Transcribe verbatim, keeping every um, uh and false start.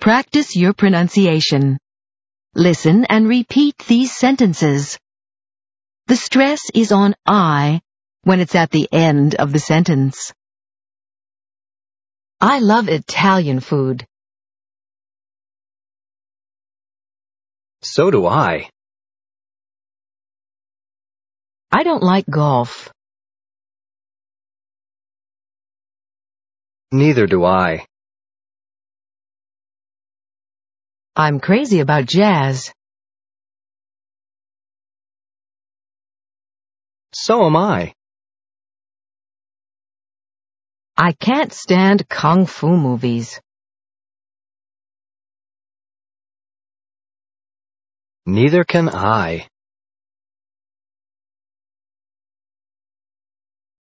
Practice your pronunciation. Listen and repeat these sentences. The stress is on I when it's at the end of the sentence. I love Italian food. So do I. I don't like golf. Neither do I. I'm crazy about jazz. So am I. I can't stand kung fu movies. Neither can I.